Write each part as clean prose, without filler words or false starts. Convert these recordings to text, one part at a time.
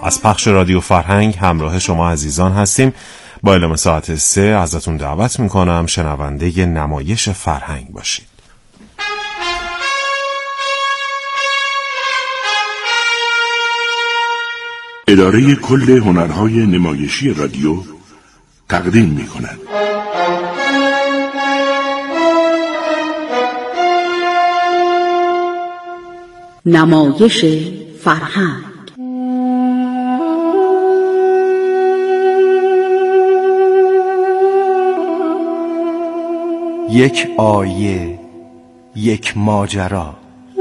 از پخش رادیو فرهنگ همراه شما عزیزان هستیم. با اعلام ساعت 3 ازتون دعوت میکنم شنونده نمایش فرهنگ باشید. اداره کل هنرهای نمایشی رادیو تقدیم میکند نمایش فرهنگ. یک آیه، یک ماجرا.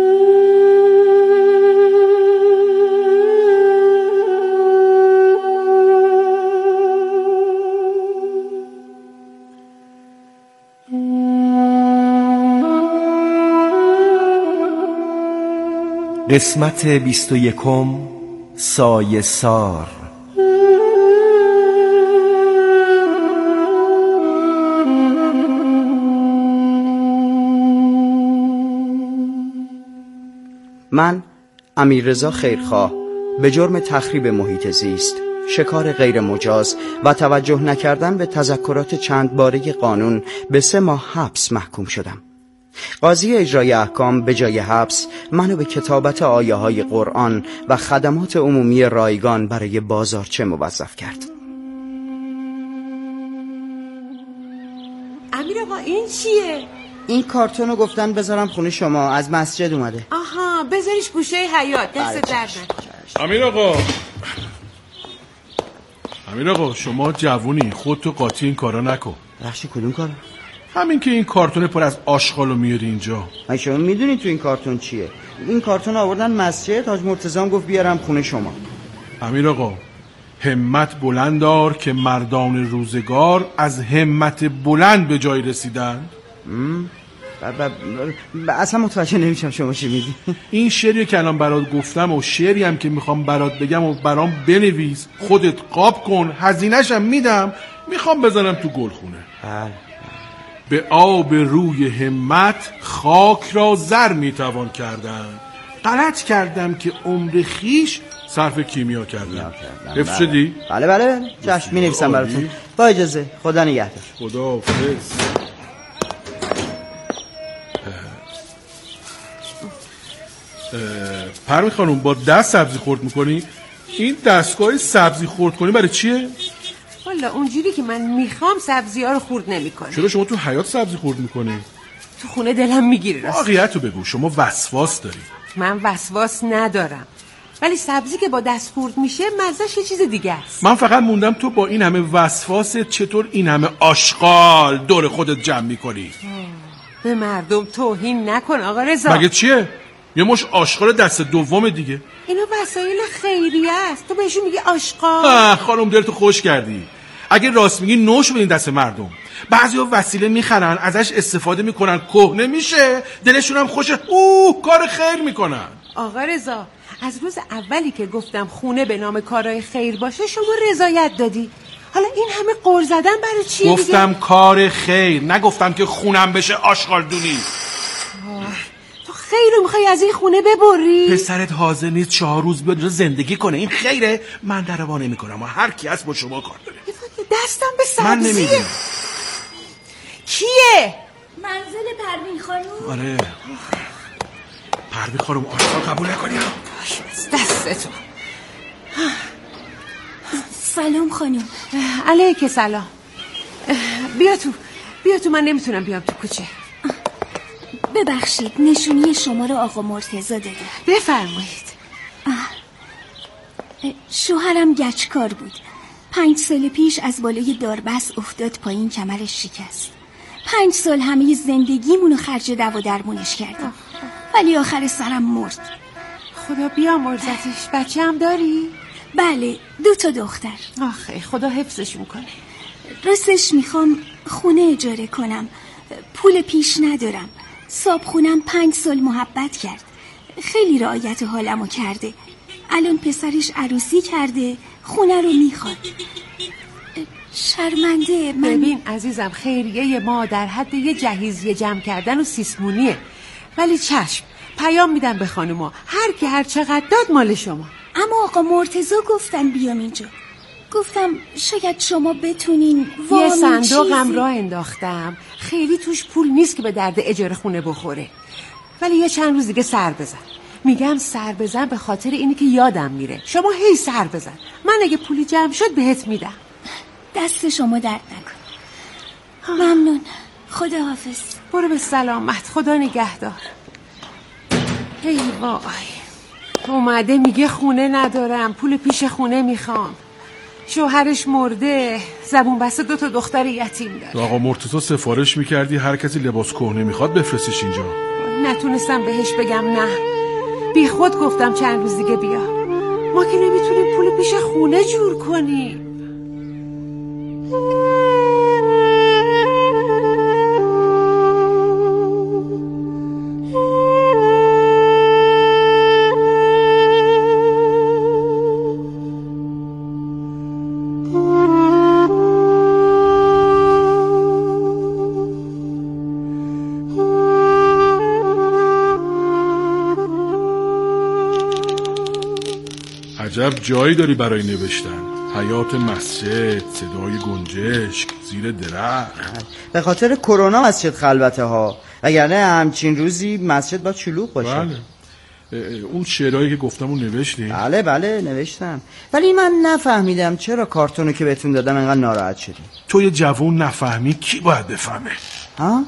قسمت 21 سایه سار. من امیررضا خیرخواه به جرم تخریب محیط زیست، شکار غیر مجاز و توجه نکردن به تذکرات چند باره قانون به 3 ماه حبس محکوم شدم. قاضی اجرای احکام به جای حبس منو به کتابت آیه های قرآن و خدمات عمومی رایگان برای بازارچه موظف کرد. امیر آقا این چیه؟ این کارتونو گفتن بذارم خونه شما، از مسجد اومده. آها، بذاریش گوشه حیاط، دست درد نکنه. امیر آقا شما جوونی، خودتو قاطی این کارا نکن. بخشی کدوم کارا؟ همین که این کارتون پر از آشغالو میاری اینجا. من شما میدونین تو این کارتون چیه؟ این کارتون آوردن مسجد، حاج مرتضی گفت بیارم خونه شما. امیر آقا همت بلند دار که مردان روزگار از همت بلند به جای رسیدن. اصلا متوجه نمیشم شما چی میگی. این شعری که الان برات گفتم و شعری هم که میخوام برات بگم و برام بنویس، خودت قاب کن، هزینه‌شم میدم، میخوام بزنم تو گلخونه. به آب روی همت خاک را زر میتوان کردن. غلط کردم که عمر خیش صرف کیمیا کردم. حفظ شدی؟ بله چشم مینویسم براتون. با اجازه، خدا نگهدار. خدا حافظ. پروین خانم با دست سبزی خورد میکنی؟ این دستگاه سبزی خورد کنی برای چیه؟ والا اونجوری که من میخوام سبزی ها رو خورد نمیکنه. چرا شما تو حیاط سبزی خورد میکنی؟ تو خونه دلم میگیره. واقعیت رو بگو، شما وسواس داری. من وسواس ندارم، ولی سبزی که با دست خورد میشه مزهش یه چیز دیگه است. من فقط موندم تو با این همه وسواست چطور این همه آشغال دور خودت جمع میکنی؟ به مردم توهین نکن آقا رضا. مگه چیه؟ یه مش آشغال دست دوم دیگه. اینا وسایل خیریه است، تو بهشون میگی آشغال. خانم دلتو خوش کردی. اگه راست میگی نوش بدین دست مردم. بعضیا وسیله میخرن، ازش استفاده میکنن، کهنه میشه، دلشون هم خوشه، کار خیر میکنن. آقا رضا از روز اولی که گفتم خونه به نام کارهای خیر باشه شما رضایت دادی. حالا این همه قر زدن برای چیه؟ گفتم دیگه؟ کار خیر، نگفتم که خونم بشه آشغال دونی. تو خیر رو میخوای از این خونه ببری؟ پسرت حاضر نیست 4 روز بیاد زندگی کنه، این خیره؟ من دروا نمیکنم و هر کی هست با شما کار داره. دستم به سبزیه. من نمیدونم کیه؟ منزل پروین خانوم. آره پروین خانوم، آشغال قبول نکنی. دستتو. سلام خانوم. علیک سلام. بیا تو من نمیتونم بیام تو کوچه. ببخشید نشونی شما رو آقا مرتضی داده. بفرمایید. شوهرم گچکار بود. 5 سال پیش از بالای داربست افتاد پایین، کمرش شکست. 5 سال همه زندگیمونو خرج دوا درمونش کردم، ولی آخر سرم مرد. خدا بیامرزتش. بچه هم داری؟ بله 2 تا دختر. آخه خدا حفظشون کنه. راستش میخوام خونه اجاره کنم، پول پیش ندارم. صاحب خونم 5 سال محبت کرد، خیلی رعایت حالمو کرده. الان پسرش عروسی کرده، خونه رو میخواد. شرمنده من. ببین عزیزم، خیریه ما در حد یه جهیزیه جمع کردن و سیسمونیه، ولی چشم پیام میدم به خانوما، هر کی هر چقدر داد مال شما. اما آقا مرتضی گفتن بیام اینجا. گفتم شاید شما بتونین یه صندوقم راه انداختم، خیلی توش پول نیست که به درد اجاره خونه بخوره، ولی یه چند روز دیگه سر بزن. میگم سر بزن به خاطر اینی که یادم میره. شما هی سر بزن، من اگه پولی جمع شد بهت میدم. دست شما درد نکن. ممنون. خدا حافظ. برو به سلامت. خدا نگهدار. ای وای، اومده میگه خونه ندارم، پول پیش خونه میخوام. شوهرش مرده، زبون بسته 2 دختر یتیم داره. آقا مرتضی سفارش میکردی هر کسی لباس کهنه میخواد بفرستش اینجا. نتونستم بهش بگم نه، بی خود گفتم چند روز دیگه بیا. ما که نمیتونیم پول پیش خونه جور کنیم. عجب جایی داری برای نوشتن. حیات مسجد، صدای گنجشک، زیر درخت. به خاطر کرونا مسجد خلوته ها، وگرنه همچین روزی مسجد باید شلوغ باشه. بله. اون شعرهایی که گفتم اون نوشتی؟ بله نوشتم، ولی من نفهمیدم چرا کارتونو که بهتون دادم انقدر ناراحت شدی. تو یه جوون نفهمی کی باید بفهمه؟ ها؟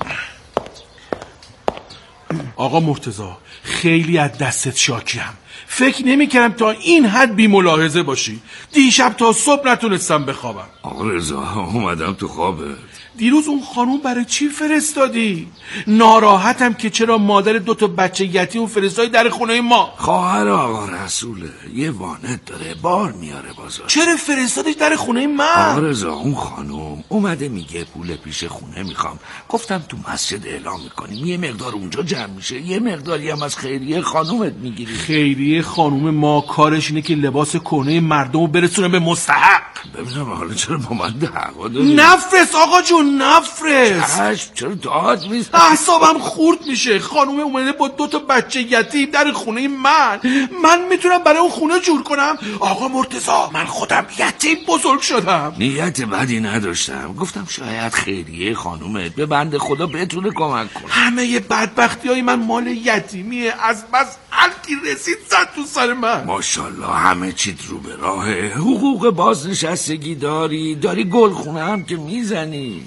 آقا مرتضی خیلی از دستت شاکیم. فکر نمی‌کردم تا این حد بی ملاحظه باشی. دیشب تا صبح نتونستم بخوابم. آقا رضا اومدم تو خوابه. دیروز اون خانوم برای چی فرستادی؟ ناراحتم که چرا مادر 2 بچه یتیم فرستادی در خونه ما. خواهر آقا رسوله، یه وانت داره، بار میاره بازار. چرا فرستادش در خونه من؟ آقا رضا اون خانوم اومده میگه پول پیش خونه میخوام. گفتم تو مسجد اعلام میکنیم، یه مقدار اونجا جمع میشه، یه مقداری هم از خیریه خانومت میگیری. خیریه خانوم ما کارش اینه که لباس کهنه مردمو برسونه به مستحق. ببینم حالا چرا با من دعوا داری؟ نفرست آقا جون، نفرست. چشم، چرا داد میزنی؟ اعصابم خورد میشه. خانومه اومده با 2 بچه یتیم در خونه من میتونم برای اون خونه جور کنم؟ آقا مرتضی من خودم یتیم بزرگ شدم. نیت بدی نداشتم، گفتم شاید خیریه خانومت به بنده خدا بتونه کمک کنه. همه بدبختی های من مال یتیمیه. از بس هرکی رسید زد تو سر من. ماشالله همه چیت رو به راهه. حقوق بازنشستگی داری گلخونه هم که میزنی.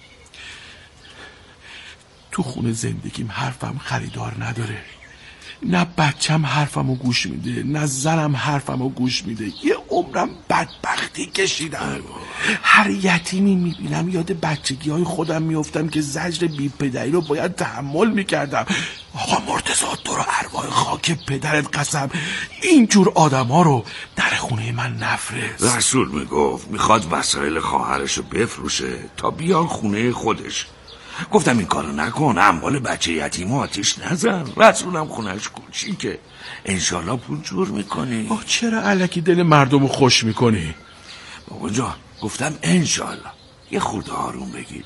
تو خونه زندگیم حرفم خریدار نداره. نه بچم حرفمو گوش میده، نه زنم حرفمو گوش میده. یه عمرم بدبختی کشیدم. هر یتیمی میبینم یاد بچگی های خودم میافتم که زجر بی پدری رو باید تحمل میکردم. آقا مرتضی تو رو ارواح خاک پدرت قسم، اینجور آدم ها رو در خونه من نفرست. رسول میگفت میخواد وسایل خواهرش رو بفروشه تا بیان خونه خودش. گفتم این کارو نکن، اموال بچه یتیم آتیش نزن. رسولم خونهش کوچیکه، انشالله پول جور میکنی. چرا الکی دل مردمو خوش میکنی؟ بابا جان گفتم انشالله. یه خورده آروم بگیر.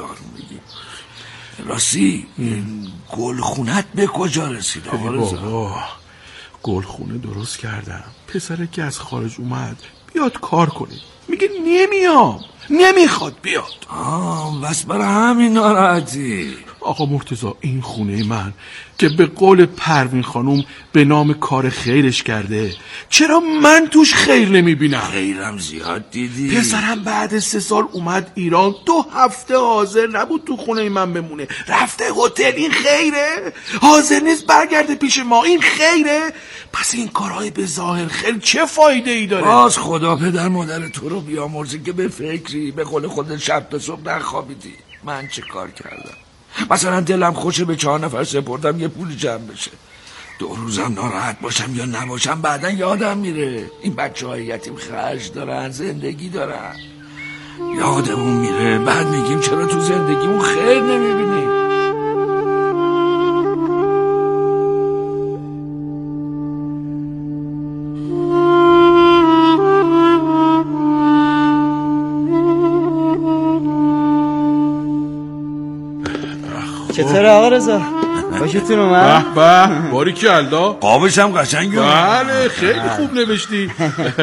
راستی گلخونت به کجا رسید آقا رضا؟ بابا گلخونه درست کردم. پسره که از خارج اومد بیاد کار کنه، میگه نمیام، نمیخواد بیاد. بس برای همین ناراحتی؟ آقا مرتضی این خونه من که به قول پروین خانوم به نام کار خیرش کرده، چرا من توش خیر نمیبینم؟ خیرم زیاد دیدی. پسرم بعد 3 سال اومد ایران، 2 هفته حاضر نبود تو خونه من بمونه، رفته هتل. این خیره؟ حاضر نیست برگرده پیش ما، این خیره؟ پس این کارهای به ظاهر خیر چه فایده ای داره؟ باز خدا پدر مادر تو رو بیامرزه که به فکری به قول خودت شب تا صبح نخوابیدی. من چه کار کردم؟ مثلا دلم خوشه به 4 نفر سپردم یه پول جمع بشه. 2 روزم ناراحت باشم یا نباشم بعدن یادم میره این بچه های یتیم خرج دارن، زندگی دارن. یادمون میره بعد میگیم چرا تو زندگیمون خیر نمیبینیم. چطور آقا رضا؟ خوشتون اومد؟ به باریکالله. قابش هم قشنگه. بله خیلی خوب نوشتی.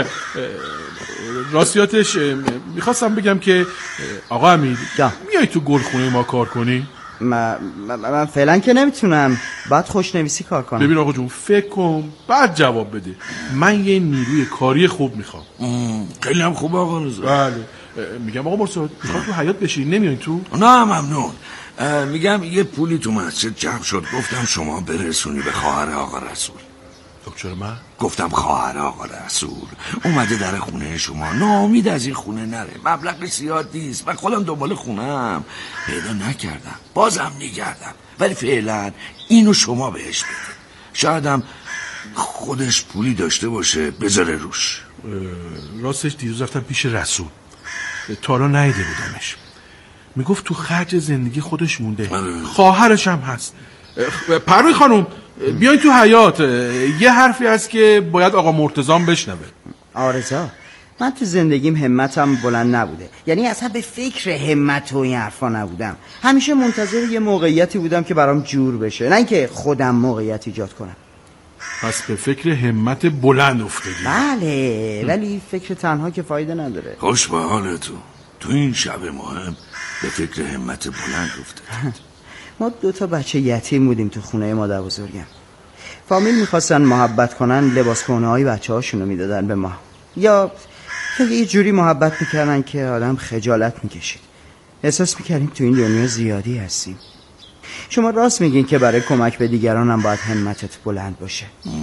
راستیاتش میخواستم بگم که آقا امیر میای تو گلخونه ما کار کنی؟ من فعلا که نمیتونم، بعد خوشنویسی کار کنم. ببین آقا جون فکر کن بعد جواب بده. من یه نیروی کاری خوب میخوام. خیلی هم خوب آقا رضا. بله میگم آقا مرساد میخوام تو حیاط بشین، نمیای تو؟ نه ممنون. میگم یه پولی تو مسجد جمع شد، گفتم شما برسونی به خواهر آقا رسول. چرا من؟ گفتم خواهر آقا رسول اومده در خونه شما، ناامید از این خونه نره، مبلغ زیاد نیست، من خودم دنبال خونم پیدا نکردم، بازم میگردم، ولی فعلا اینو شما بهش بده، شایدم خودش پولی داشته باشه بذاره روش. راستش دیروز رفتم پیش رسول، تا حالا ندیده بودمش، میگفت تو خرج زندگی خودش مونده، خواهرش هم هست. پروی خانم بیاین تو حیاط، یه حرفی هست که باید آقا مرتضام بشنوه. آرزا من تو زندگیم همتم بلند نبوده، یعنی اصلا به فکر همت و این حرفا نبودم، همیشه منتظر یه موقعیتی بودم که برام جور بشه، نه اینکه خودم موقعیت ایجاد کنم. پس به فکر همت بلند افتادی؟ بله ولی فکر تنها که فایده نداره. خوش به حالتون، تو این شب مهم به فکر همت بلند افتادید. ما 2 بچه یتیم بودیم تو خونه مادر بزرگم، فامیل میخواستن محبت کنن، لباس خونه های بچه هاشونو میدادن به ما، یا یه جوری محبت میکردن که آدم خجالت میکشید، احساس میکردیم تو این دنیا زیادی هستیم. شما راست میگین که برای کمک به دیگران هم باید همتت بلند باشه.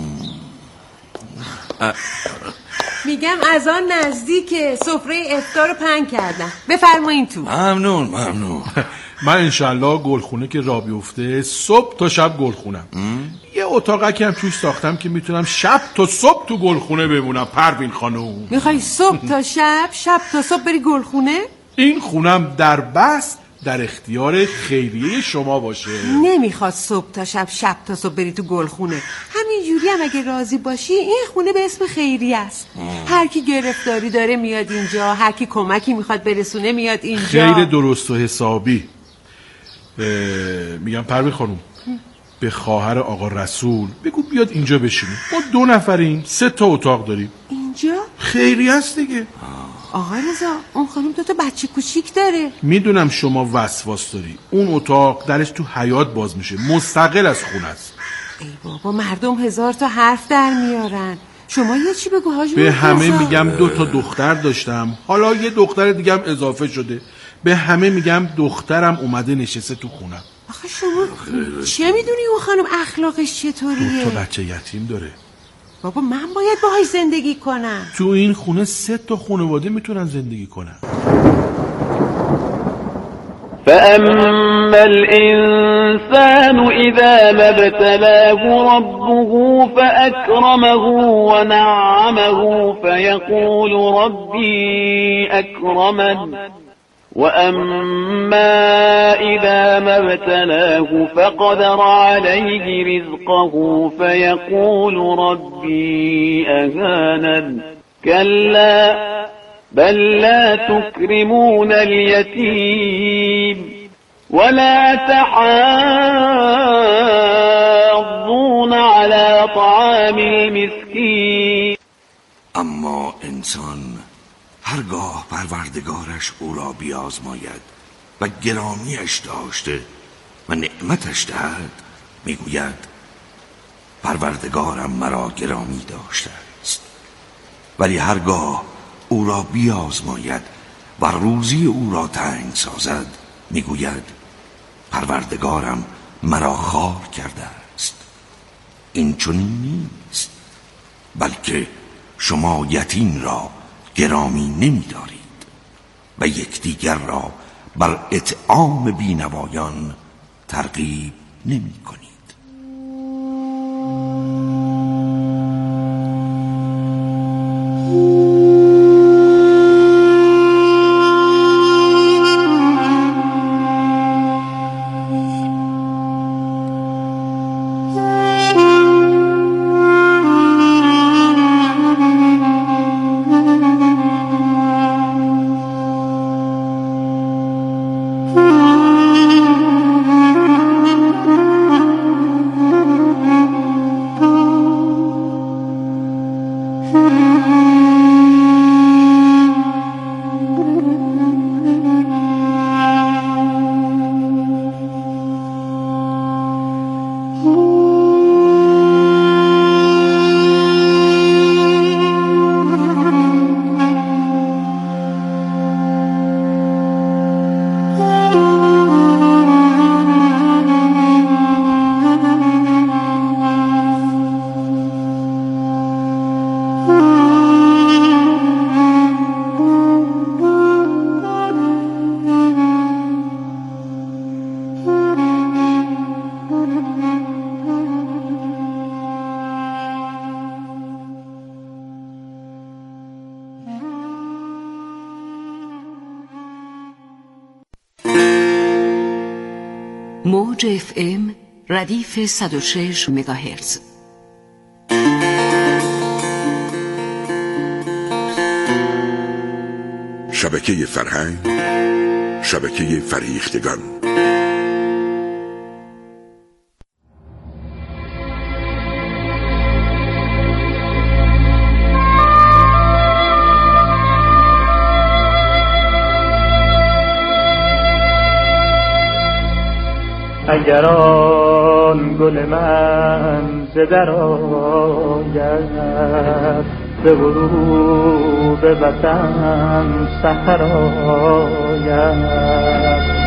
میگم از آن نزدیک سفره افطار رو پهن کردم، بفرمایین تو. ممنون. من انشالله گلخونه که راه بیفته صبح تا شب گلخونم. یه اتاقکی هم توش ساختم که میتونم شب تا صبح تو گلخونه بمونم. پروین خانم میخوای صبح تا شب، شب تا صبح بری گلخونه؟ این خونم در بست در اختیار خیریه شما باشه. نمیخواد صبح تا شب، شب تا صبح بری تو گلخونه. همینجوری هم اگه راضی باشی این خونه به اسم خیریه است. هر کی گرفتاری داره میاد اینجا، هر کی کمکی میخواد برسونه میاد اینجا. خیر درست و حسابی. میگم پروین خانم به خواهر آقا رسول بگو بیاد اینجا بشینیم، ما 2 نفریم، 3 اتاق داریم. اینجا خیریه است دیگه. آقا رضا اون خانم 2 بچه کوچیک داره. میدونم شما وسواس داری، اون اتاق درش تو حیاط باز میشه، مستقل از خونه است. ای بابا مردم 1000 تا حرف در میارن، شما یه چی بگو حاج. به همه میگم 2 دختر داشتم، حالا یه دختر دیگه هم اضافه شده، به همه میگم دخترم اومده نشسته تو خونم. آخه شما چه میدونی اون خانم اخلاقش چطوریه؟ 2 بچه یتیم داره. بابا من باید باهاش زندگی کنم. تو این خونه 3 خانواده میتونن زندگی کنن. فأما الإنسان إذا ما ابتلاه ربه فأكرمه ونعمه فيقول ربي أكرمن وأما إذا ما ابتلاه فقدر عليه رزقه فيقول ربي أهانن كلا بل لا تكرمون اليتيم ولا تحاضون على طعام المسكين. اما انسان هرگاه پروردگارش او را بیازماید و گرامیش داشته و نعمتش دهد میگوید پروردگارم مرا گرامی داشته است، ولی هرگاه او را بیازماید و روزی او را تنگ سازد میگوید پروردگارم مرا خوار کرده است. این چنین نیست، بلکه شما یتیم را گرامی نمی‌دارید و یکدیگر را بر اطعام بینوایان ترغیب نمی‌کنید. موج FM ردیف 106 مگاهرتز. شبکه فرهنگ، شبکه فریختگان. اگر آن گل من ز در آید، به غروب وطن سحر آید.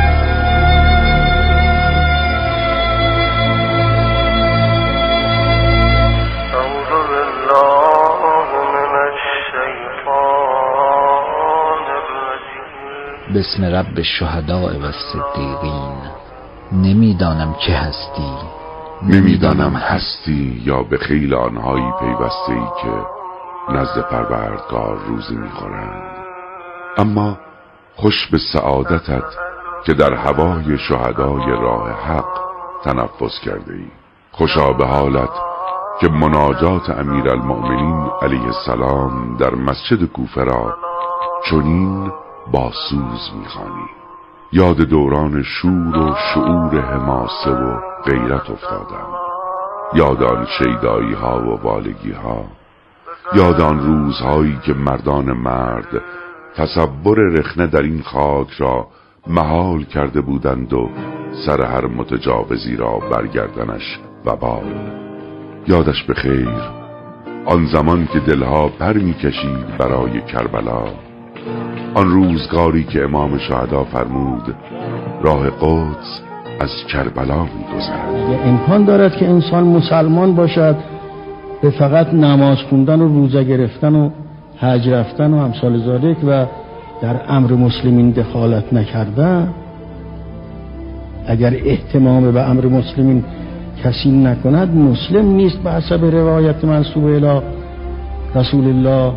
بسم رب الشهداء و الصدیقین. نمیدانم که هستی، نمیدانم هستی یا به خیل آنهایی پیوسته ای که نزد پروردگار روزی میخورند، اما خوش به سعادتت که در هوای شهدای راه حق تنفس کرده ای. خوشا به حالت که مناجات امیرالمؤمنین علیه السلام در مسجد کوفه را چنین با سوز میخوانی. یاد دوران شور و شعور حماسه و غیرت افتادم، یاد آن شیدایی ها و والگی ها، یاد آن روزهایی که مردان مرد تصور رخنه در این خاک را محال کرده بودند و سر هر متجاوزی را برگردنش وبال. یادش به خیر آن زمان که دلها پر می‌کشید برای کربلا، آن روزگاری که امام شهدا فرمود راه قدس از کربلا می‌گذرد. امکان دارد که انسان مسلمان باشد، به فقط نماز خوندن و روزه گرفتن و حج رفتن و امثال ذالک و در امر مسلمین دخالت نکردن. اگر اهتمام به امر مسلمین کسی نکند مسلم نیست به حسب روایت منسوب الی رسول الله.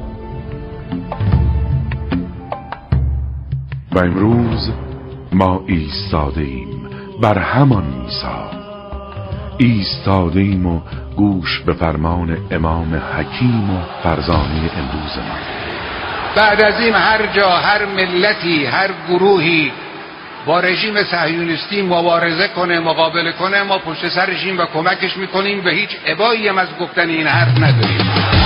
و امروز ما ایستاده ایم بر همان میثاق، ایستاده ایم و گوش به فرمان امام حکیم و فرزانه امروز ما. بعد از این هر جا، هر ملتی، هر گروهی با رژیم صهیونیستی مبارزه کنه، مقابله کنه، ما پشت سر رژیم و کمکش میکنیم و هیچ ابایی هم از گفتن این حرف نداریم.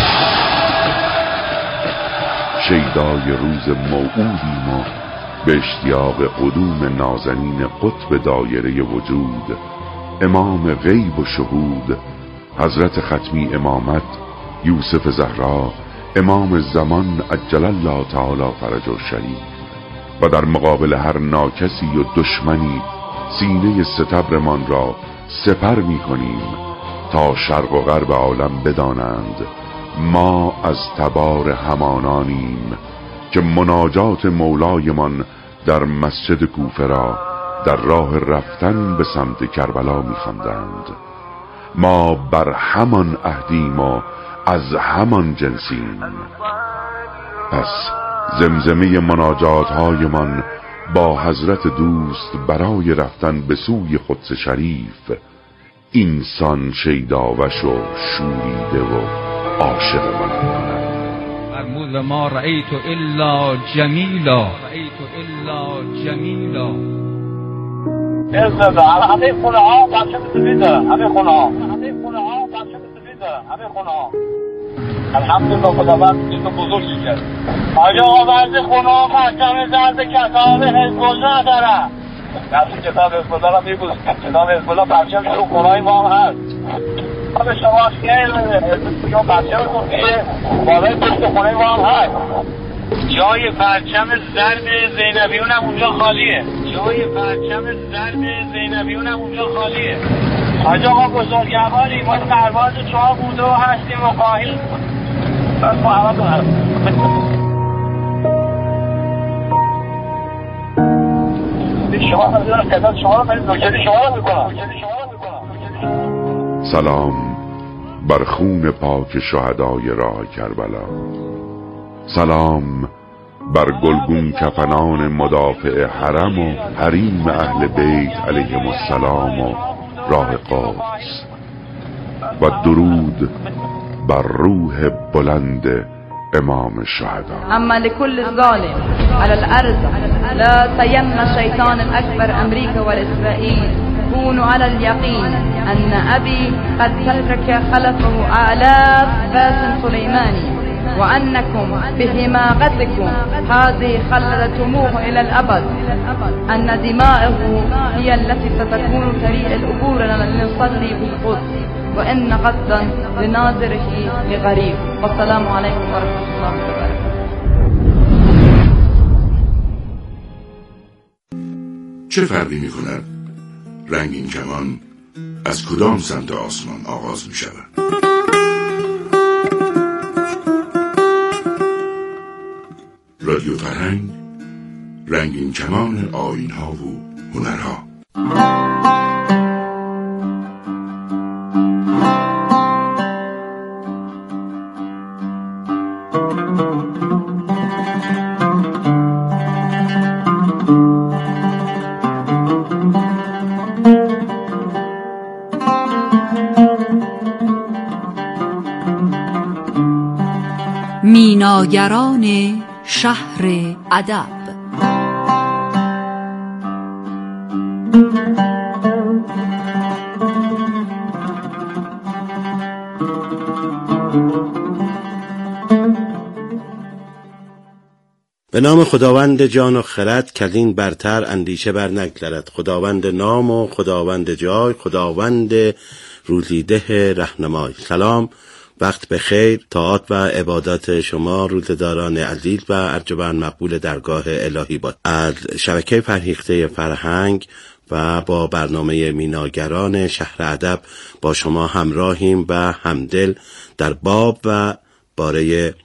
شیدای روز موعودیم و به اشتیاق قدوم نازنین قطب دایره وجود، امام غیب و شهود، حضرت ختمی امامت یوسف زهرا، امام زمان عجل الله تعالی فرجه الشریف، و در مقابل هر ناکسی و دشمنی سینه ستبرمان را سپر می کنیم تا شرق و غرب عالم بدانند ما از تبار همانانیم که مناجات مولایمان در مسجد کوفه را در راه رفتن به سمت کربلا می خواندند. ما بر همان عهدیم و از همان جنسیم. پس زمزمه مناجات هایمان با حضرت دوست برای رفتن به سوی قدس شریف اینسان شیداوش و شوریده و عاشق من کند. فرمود ما رأیت الا جمیلا، رأیت الا جمیلا. همه خونه ها پرچم سفید دارن، همه خونه ها پرچم سفید دارن، همه خونه ها. الحمدلله خداوند چیز بزرگی کرد. آقا بعضی خونه ها پرچم زرد کتاب حزب الله دارن. نفسی کتاب حزب الله را میبوزن، کتاب حزب الله پرچمش رو خونه های ما هم هست. به شما خیلی شما پرچمتون میشه بالای پشت خونه ما هم هست. جای پرچم زرد زینبیون هم اونجا خالیه. جای پرچم زرد زینبیون هم اونجا خالیه. حاج آقا بزرگواری ما سرباز چاه بوده و هستیم و خواهیم. بس ما همه تو هست. شما خواهیم قدر شما رو برید نوکری شما رو میکنم. سلام بر خون پاک شهدای راه کربلا. سلام بر گلگون کفنان مدافع حرم و حریم اهل بیت علیهم السلام و راه قدس و درود بر روح بلند امام الشهدا. اما لكل ظالم على الارض لا تيم الشيطان الاكبر امريكا والاسرائيل كونوا على اليقين ان ابي قد ترك خلفه آلاف باسم سليماني وأنكم بحماقتكم هذه خلدتموه إلى الأبد، أن دماءه هي التي ستكون طريق العبور لنصلي بالقدس، وإن غدا لناظره لغريب. والسلام عليكم ورحمة الله وبركاته. چه فرقی می کند رنگین کمان از کدام سمت آسمان آغاز می شود؟ رادیو فرهنگ، رنگین کمان آیین‌ها و هنرها. میناگران شهر ادب. به نام خداوند جان و خرد که از این برتر اندیشه بر نگذرد. خداوند نام و خداوند جای، خداوند روزیده رهنمای. سلام، وقت بخیر. طاعات و عبادات شما روزداران عزیز و ارجمند مقبول درگاه الهی باد. از شبکه فرهیخته فرهنگ و با برنامه میناگران شهر ادب با شما همراهیم و همدل در باب و باره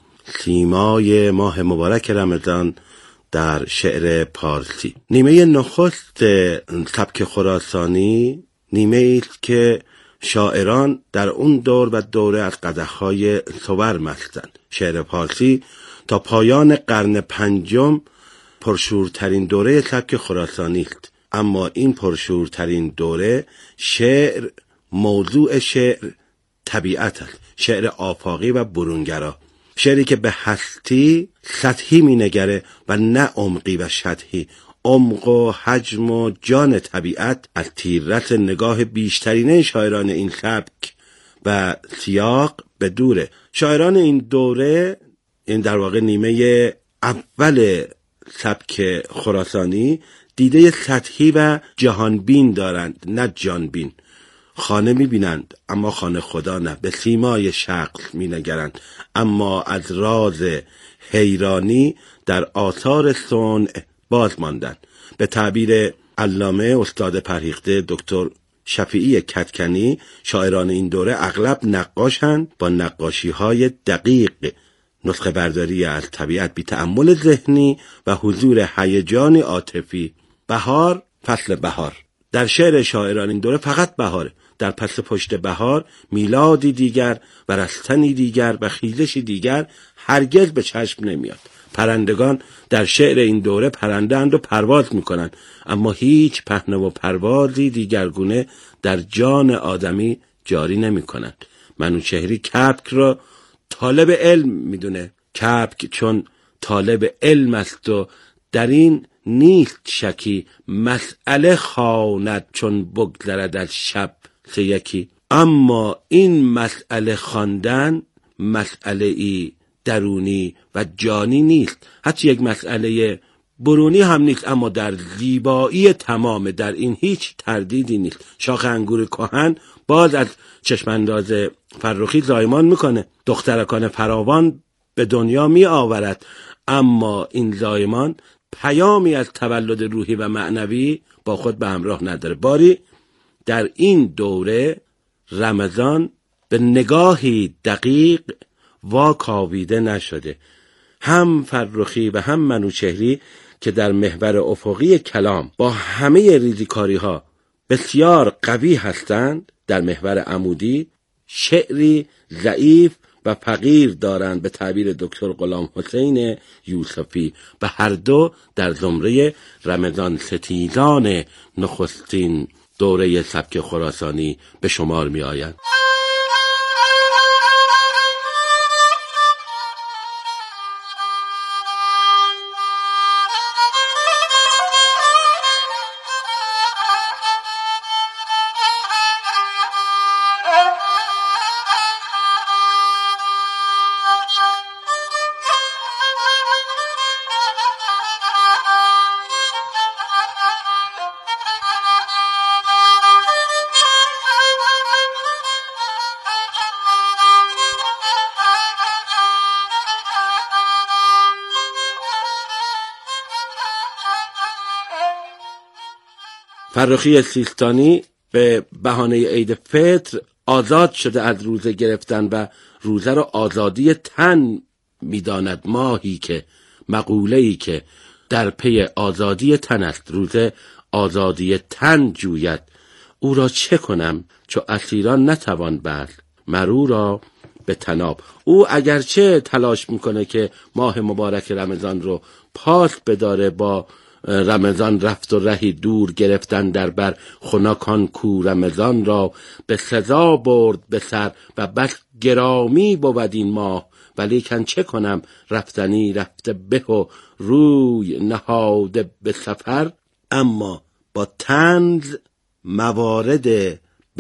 سیمای ماه مبارک رمضان در شعر پارسی. نیمه نخست سبک خراسانی نیمه است که شاعران در اون دور و دوره از قدح‌های صور مستند. شعر پارسی تا پایان قرن پنجم پرشورترین دوره سبک خراسانی است. اما این پرشورترین دوره شعر، موضوع شعر طبیعت است. شعر آفاقی و برونگرا، شعری که به هستی سطحی می نگره و نه عمقی و شطحی. عمق و حجم و جان طبیعت از تیررس نگاه بیشترین شاعران این سبک و سیاق به دوره. شاعران این دوره، این در واقع نیمه اول سبک خراسانی، دیده سطحی و جهانبین دارند نه جانبین. خانه می‌بینند اما خانه خدا نه. به سیمای شخص می‌نگرند اما از راز حیرانی در آثار صنع باز ماندند. به تعبیر علامه استاد فرهیخته دکتر شفیعی کدکنی، شاعران این دوره اغلب نقاشند با نقاشی‌های دقیق، نسخه برداری از طبیعت بی تأمل ذهنی و حضور هیجانی عاطفی. بهار، فصل بهار. در شعر شاعران این دوره فقط بهاره. در پس پشت بهار میلادی دیگر و رستنی دیگر و خیزشی دیگر هرگز به چشم نمیاد. پرندگان در شعر این دوره پرنده‌اند و پرواز میکنند، اما هیچ پهنه و پروازی دیگرگونه در جان آدمی جاری نمیکنند. منوچهری کبک را طالب علم میدونه. کبک چون طالب علم است و در این نیست شکی، مسئله خواند چون بگذرد از شب سه یکی. اما این مسئله خواندن مسئله ای درونی و جانی نیست، حتی یک مسئله برونی هم نیست، اما در زیبایی تمام. در این هیچ تردیدی نیست. شاخ انگور کهن باز از چشمانداز فرخی زایمان میکنه، دخترکان فراوان به دنیا می آورد، اما این زایمان پیامی از تولد روحی و معنوی با خود به همراه نداره. باری در این دوره رمضان به نگاهی دقیق واکاویده نشده. هم فرخی و هم منوچهری که در محور افقی کلام با همه ریزیکاری ها بسیار قوی هستند، در محور عمودی شعری ضعیف و فقیر دارند به تعبیر دکتر غلام حسین یوسفی و هر دو در زمره رمضان ستیزان نخستین دوره سبک خراسانی به شمار می آیند. فرخی سیستانی به بهانه عید فطر آزاد شده از روزه گرفتن و روزه را آزادی تن می‌داند. ماهی که مقوله‌ای که در پی آزادی تن است، روزه آزادی تن جوید. او را چه کنم چو اسیران نتوان بست مرو را به تناب. او اگرچه تلاش میکنه که ماه مبارک رمضان رو پاس بداره، با رمضان رفت و رهی دور گرفتن در بر خنکان کو رمضان را به سزا برد به سر و بس گرامی بود این ماه، ولیکن چه کنم رفتنی رفته به و روی نهاده به سفر. اما با طنز موارد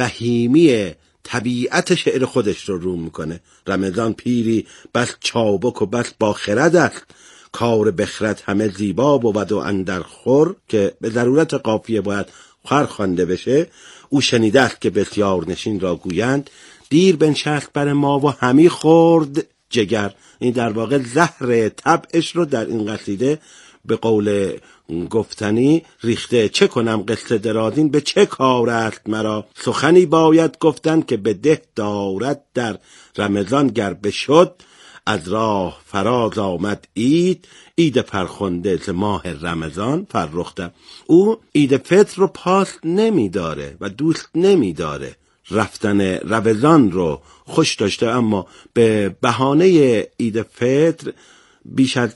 بهیمی طبیعت شعر خودش رو میکنه. رمضان پیری بس چابک و بس با خرد است، کار بخرد همه زیبا بود و اندر خور، که به ضرورت قافیه باید خر خوانده بشه. او شنیده است که بسیار نشین را گویند دیر بنشست بر ما و همی خورد جگر. این در واقع زهر طبعش رو در این قصیده به قول گفتنی ریخته. چه کنم قصه درازین به چه کار است مرا، سخنی باید گفتن که به ده دارد در رمضان گر بشد. از راه فراز آمد عید فرخنده ز ماه رمضان فرخته. او عید فطر رو پاس نمی داره و دوست نمی داره، رفتن رمضان رو خوش داشته، اما به بهانه عید فطر بیش از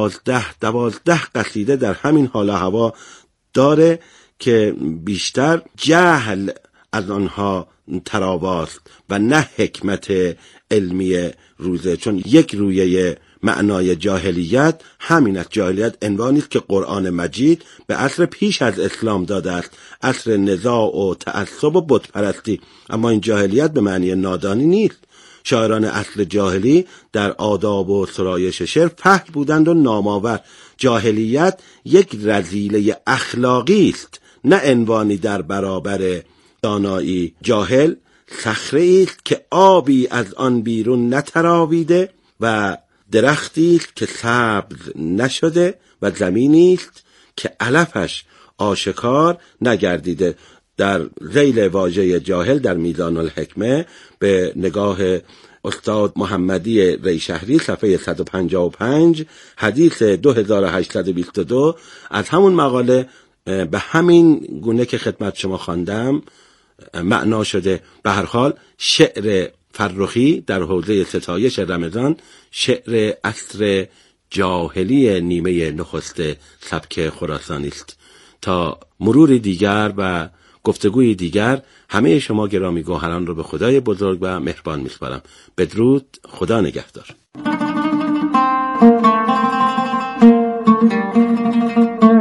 11-12 قصیده در همین حال و هوا داره که بیشتر جهل از آنها تراواست و نه حکمت علمی روزه. چون یک رویه معنای جاهلیت همین است. جاهلیت عنوانی است که قرآن مجید به عصر پیش از اسلام داده است، عصر نزاع و تعصب و بت پرستی. اما این جاهلیت به معنی نادانی نیست. شاعران عصر جاهلی در آداب و سرایش شعر فحل بودند و نامآور. جاهلیت یک رذیله اخلاقی است، نه عنوانی در برابر دانایی. جاهل صخره است که آبی از آن بیرون نتراویده و درختی است که سبز نشده و زمینی است که علفش آشکار نگردیده. در ذیل واژه جاهل در میزان الحکمه به نگاه استاد محمدی ریشهری صفحه 155 حدیث 2822 از همون مقاله به همین گونه که خدمت شما خواندم معنا شده. به هر حال شعر فرخی در حوزه ستایش رمضان شعر عصر جاهلی نیمه نخست سبک خراسانی است. تا مروری دیگر و گفتگوی دیگر همه شما گرامی گوهران رو به خدای بزرگ و مهربان میسپارم. بدرود، خدا نگهدار.